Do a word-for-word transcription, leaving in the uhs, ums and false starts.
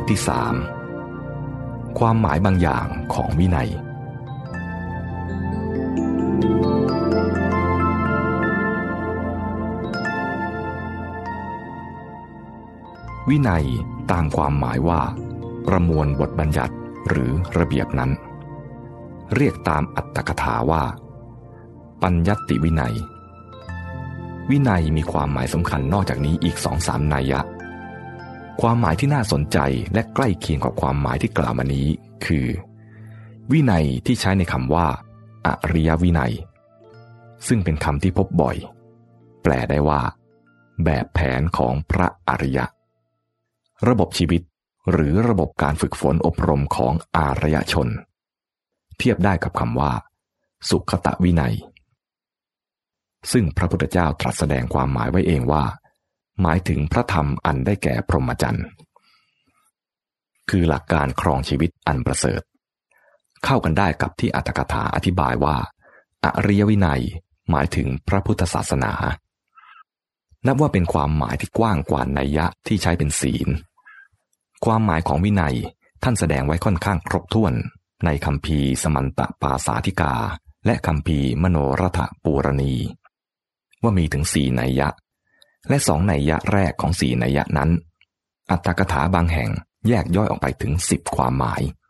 ที่สามความหมายบางอย่างของวินัยวินัยตามความหมายว่าประมวลบทบัญญัติหรือระเบียบนั้นเรียกตามอัตถกถาว่าปัญญัตติวินัยวินัยมีความหมายสำคัญนอกจากนี้อีก สองถึงสาม นัยยะความหมายที่น่าสนใจและใกล้เคียงกับความหมายที่กล่าวมานี้คือวินัยที่ใช้ในคำว่าอริยวินัยซึ่งเป็นคำที่พบบ่อยแปลได้ว่าแบบแผนของพระอริยะระบบชีวิตหรือระบบการฝึกฝนอบรมของอารยชนเทียบได้กับคำว่าสุขตวินัยซึ่งพระพุทธเจ้าตรัสแสดงความหมายไว้เองว่าหมายถึงพระธรรมอันได้แก่พรหมจรรย์คือหลักการครองชีวิตอันประเสริฐเข้ากันได้กับที่อรรถกถาอธิบายว่าอริยวินัยหมายถึงพระพุทธศาสนานับว่าเป็นความหมายที่กว้างกว่านัยยะที่ใช้เป็นศีลความหมายของวินัยท่านแสดงไว้ค่อนข้างครบถ้วนในคัมภีร์สมันตปาสาธิกาและคัมภีร์มโนรถปูรณีว่ามีถึงสี่นัยยะและสองนัยยะแรกของสี่นัยยะนั้นอัตถกถาบางแห่งแยกย่อยออกไปถึงสิบความหมาย